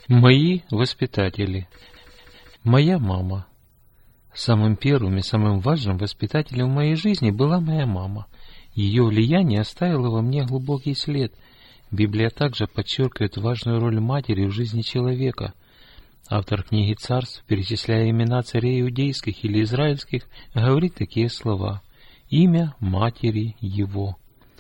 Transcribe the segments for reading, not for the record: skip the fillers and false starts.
Мои воспитатели. Моя мама. Самым первым и самым важным воспитателем в моей жизни была моя мама. Ее влияние оставило во мне глубокий след. Библия также подчеркивает важную роль матери в жизни человека. Автор книги «Царств», перечисляя имена царей иудейских или израильских, говорит такие слова: «Имя матери его».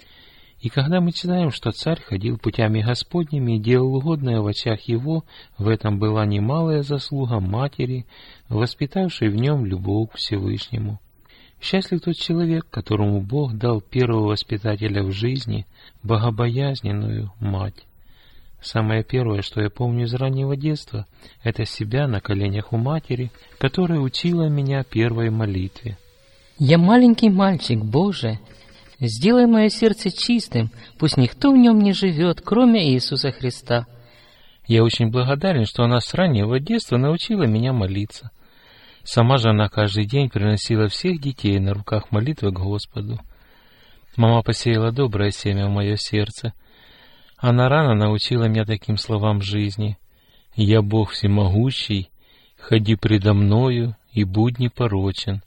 И когда мы читаем, что царь ходил путями Господними и делал угодное в очах его, в этом была немалая заслуга матери, воспитавшей в нем любовь к Всевышнему. Счастлив тот человек, которому Бог дал первого воспитателя в жизни, богобоязненную мать. Самое первое, что я помню из раннего детства, это себя на коленях у матери, которая учила меня первой молитве. «Я маленький мальчик, Боже, сделай мое сердце чистым, пусть никто в нем не живет, кроме Иисуса Христа». Я очень благодарен, что она с раннего детства научила меня молиться. Сама же она каждый день приносила всех детей на руках молитвы к Господу. Мама посеяла доброе семя в мое сердце. Она рано научила меня таким словам жизни: «Я Бог всемогущий, ходи предо мною и будь непорочен».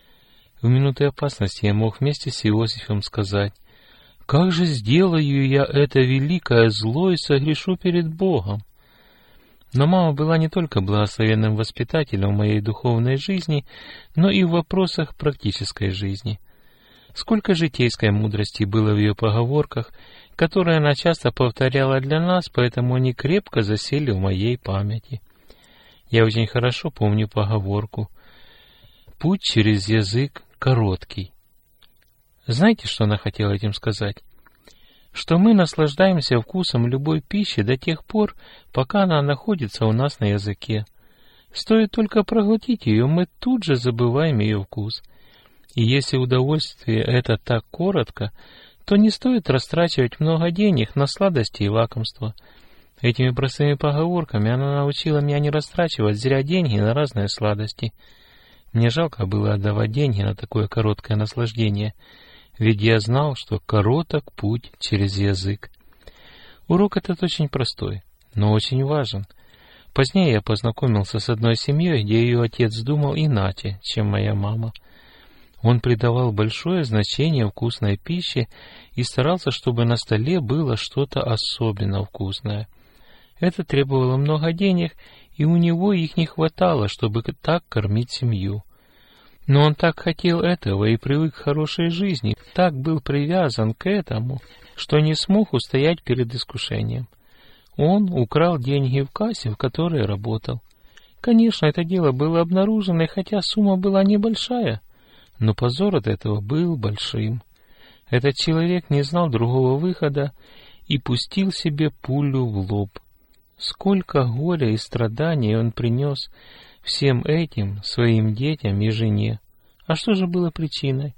В минуты опасности я мог вместе с Иосифом сказать: «Как же сделаю я это великое зло и согрешу перед Богом?» Но мама была не только благословенным воспитателем в моей духовной жизни, но и в вопросах практической жизни. Сколько житейской мудрости было в ее поговорках, которые она часто повторяла для нас, поэтому они крепко засели в моей памяти. Я очень хорошо помню поговорку: «Путь через язык короткий». Знаете, что она хотела этим сказать? Что мы наслаждаемся вкусом любой пищи до тех пор, пока она находится у нас на языке. Стоит только проглотить ее, мы тут же забываем ее вкус. И если удовольствие это так коротко, то не стоит растрачивать много денег на сладости и лакомства. Этими простыми поговорками она научила меня не растрачивать зря деньги на разные сладости. Мне жалко было отдавать деньги на такое короткое наслаждение, ведь я знал, что короток путь через язык. Урок этот очень простой, но очень важен. Позднее я познакомился с одной семьей, где ее отец думал иначе, чем моя мама. Он придавал большое значение вкусной пище и старался, чтобы на столе было что-то особенно вкусное. Это требовало много денег, и у него их не хватало, чтобы так кормить семью. Но он так хотел этого и привык к хорошей жизни, так был привязан к этому, что не смог устоять перед искушением. Он украл деньги в кассе, в которой работал. Конечно, это дело было обнаружено, хотя сумма была небольшая, но позор от этого был большим. Этот человек не знал другого выхода и пустил себе пулю в лоб. Сколько горя и страданий он принес всем этим своим детям и жене. А что же было причиной?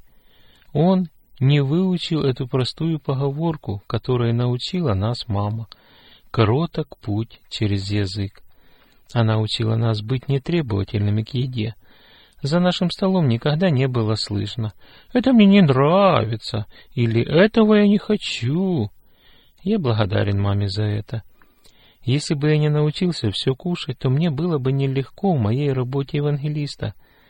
Он не выучил эту простую поговорку, которой научила нас мама. Короток путь через язык. Она учила нас быть нетребовательными к еде. За нашим столом никогда не было слышно: «Это мне не нравится» или «этого я не хочу». Я благодарен маме за это. Если бы я не научился все кушать, то мне было бы нелегко в моей работе евангелиста.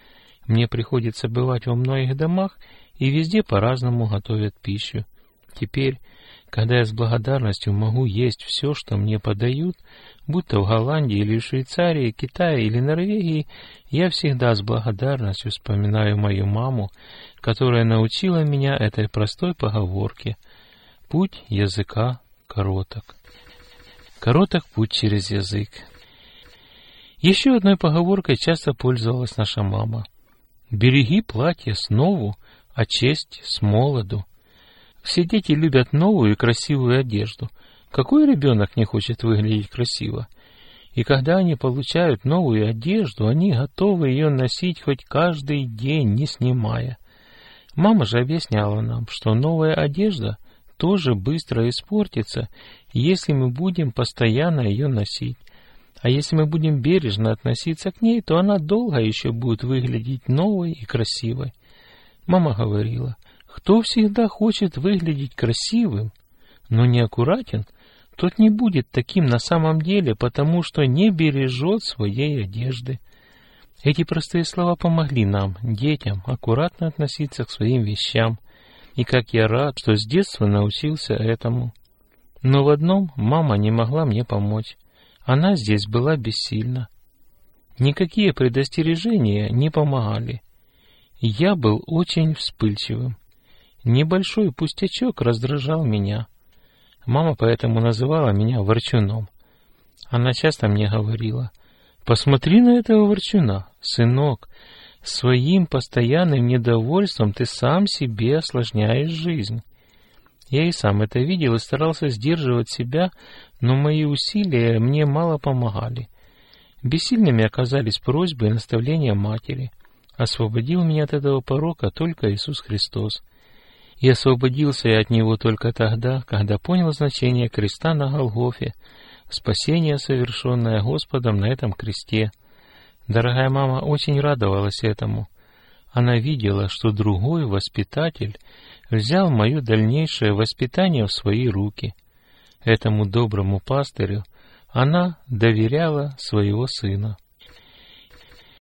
Мне приходится бывать во многих домах, и везде по-разному готовят пищу. Теперь, когда я с благодарностью могу есть все, что мне подают, будь то в Голландии или в Швейцарии, Китае или Норвегии, я всегда с благодарностью вспоминаю мою маму, которая научила меня этой простой поговорке: «Путь языка короток». Короток путь через язык. Еще одной поговоркой часто пользовалась наша мама: «Береги платье с нову, а честь с молоду». Все дети любят новую и красивую одежду. Какой ребенок не хочет выглядеть красиво? И когда они получают новую одежду, они готовы ее носить хоть каждый день, не снимая. Мама же объясняла нам, что новая одежда тоже быстро испортится, если мы будем постоянно ее носить. А если мы будем бережно относиться к ней, то она долго еще будет выглядеть новой и красивой. Мама говорила: кто всегда хочет выглядеть красивым, но не аккуратен, тот не будет таким на самом деле, потому что не бережет своей одежды. Эти простые слова помогли нам, детям, аккуратно относиться к своим вещам. И как я рад, что с детства научился этому. Но в одном мама не могла мне помочь. Она здесь была бессильна. Никакие предостережения не помогали. Я был очень вспыльчивым. Небольшой пустячок раздражал меня. Мама поэтому называла меня ворчуном. Она часто мне говорила: «Посмотри на этого ворчуна, сынок, своим постоянным недовольством ты сам себе осложняешь жизнь». Я и сам это видел и старался сдерживать себя, но мои усилия мне мало помогали. Бессильными оказались просьбы и наставления матери. Освободил меня от этого порока только Иисус Христос. И освободился я от него только тогда, когда понял значение креста на Голгофе, спасение, совершенное Господом на этом кресте. Дорогая мама очень радовалась этому. Она видела, что другой воспитатель взял мое дальнейшее воспитание в свои руки. Этому доброму пастырю она доверяла своего сына.